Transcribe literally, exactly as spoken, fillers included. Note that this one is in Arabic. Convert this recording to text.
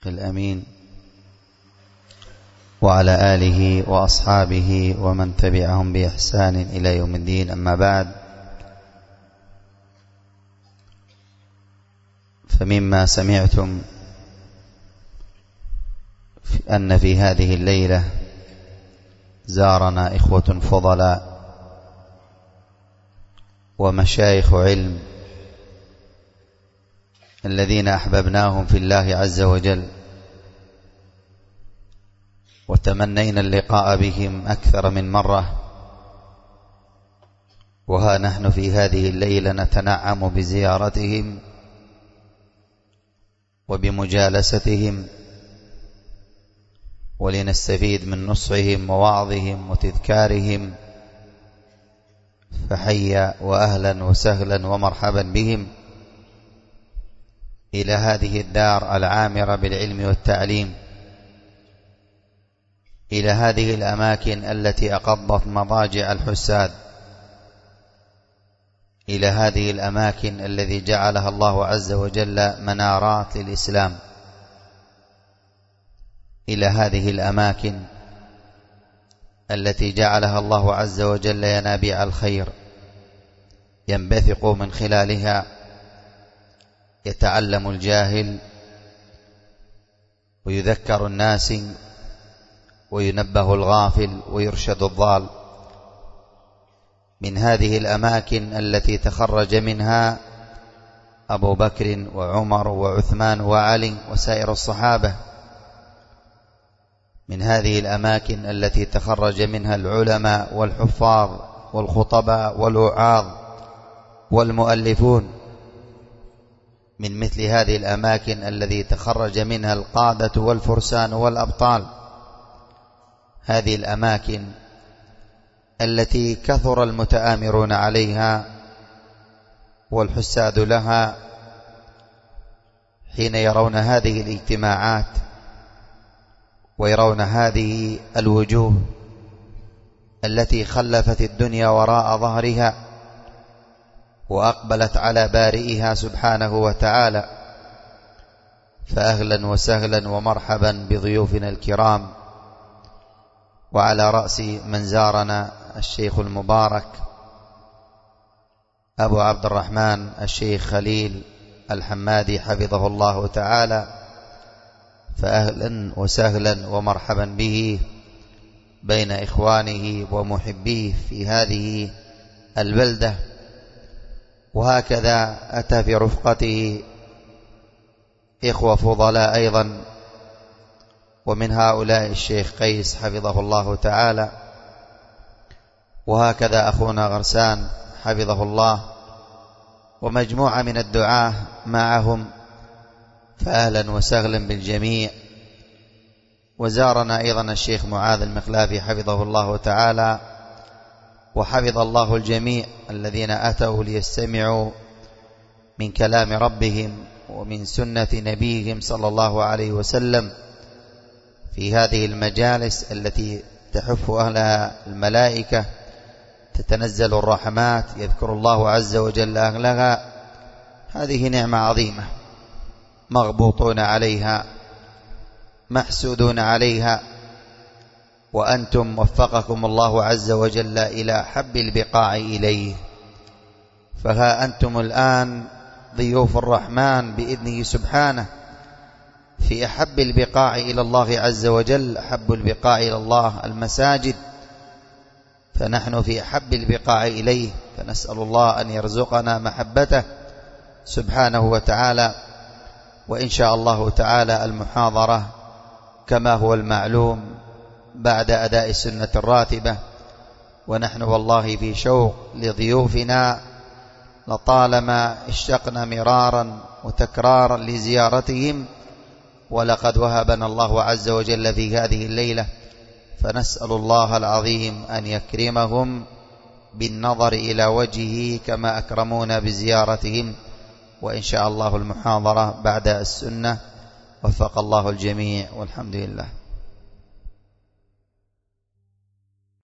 الأمين وعلى آله وأصحابه ومن تبعهم بإحسان إلى يوم الدين. أما بعد، فمما سمعتم أن في هذه الليلة زارنا إخوة فضلاء ومشايخ علم الذين أحببناهم في الله عز وجل، وتمنينا اللقاء بهم أكثر من مرة، وها نحن في هذه الليلة نتنعم بزيارتهم وبمجالستهم ولنستفيد من نصحهم ووعظهم وتذكارهم. فحيا وأهلا وسهلا ومرحبا بهم إلى هذه الدار العامرة بالعلم والتعليم، إلى هذه الأماكن التي أقضت مضاجع الحساد، إلى هذه الأماكن الذي جعلها الله عز وجل منارات للإسلام، إلى هذه الأماكن التي جعلها الله عز وجل ينابيع الخير ينبثق من خلالها، يتعلم الجاهل ويذكر الناس وينبه الغافل ويرشد الضال. من هذه الأماكن التي تخرج منها أبو بكر وعمر وعثمان وعلي وسائر الصحابة، من هذه الأماكن التي تخرج منها العلماء والحفاظ والخطباء والوعاظ والمؤلفون، من مثل هذه الأماكن التي تخرج منها القادة والفرسان والأبطال، هذه الأماكن التي كثر المتآمرون عليها والحساد لها حين يرون هذه الاجتماعات ويرون هذه الوجوه التي خلفت الدنيا وراء ظهرها وأقبلت على بارئها سبحانه وتعالى. فأهلا وسهلا ومرحبا بضيوفنا الكرام، وعلى رأس من زارنا الشيخ المبارك أبو عبد الرحمن الشيخ خليل الحمادي حفظه الله تعالى، فأهلا وسهلا ومرحبا به بين إخوانه ومحبيه في هذه البلدة. وهكذا أتى في رفقته إخوة فضلاء أيضا، ومن هؤلاء الشيخ قيس حفظه الله تعالى، وهكذا أخونا غرسان حفظه الله، ومجموعة من الدعاة معهم، فأهلا وسهلا بالجميع. وزارنا أيضا الشيخ معاذ المخلافي حفظه الله تعالى، وحفظ الله الجميع الذين أتوا ليستمعوا من كلام ربهم ومن سنة نبيهم صلى الله عليه وسلم في هذه المجالس التي تحف أهلها الملائكة، تتنزل الرحمات، يذكر الله عز وجل أهلها. هذه نعمة عظيمة مغبوطون عليها محسودون عليها، وأنتم وفقكم الله عز وجل إلى حب البقاع إليه. فها أنتم الآن ضيوف الرحمن بإذنه سبحانه في أحب البقاع إلى الله عز وجل. أحب البقاع إلى الله المساجد، فنحن في أحب البقاع إليه، فنسأل الله أن يرزقنا محبته سبحانه وتعالى. وإن شاء الله تعالى المحاضرة كما هو المعلوم بعد أداء السنة الراتبة، ونحن والله في شوق لضيوفنا، لطالما اشتقنا مرارا وتكرارا لزيارتهم، ولقد وهبنا الله عز وجل في هذه الليلة، فنسأل الله العظيم أن يكرمهم بالنظر إلى وجهه كما أكرمونا بزيارتهم. وإن شاء الله المحاضرة بعد السنة. وفق الله الجميع، والحمد لله.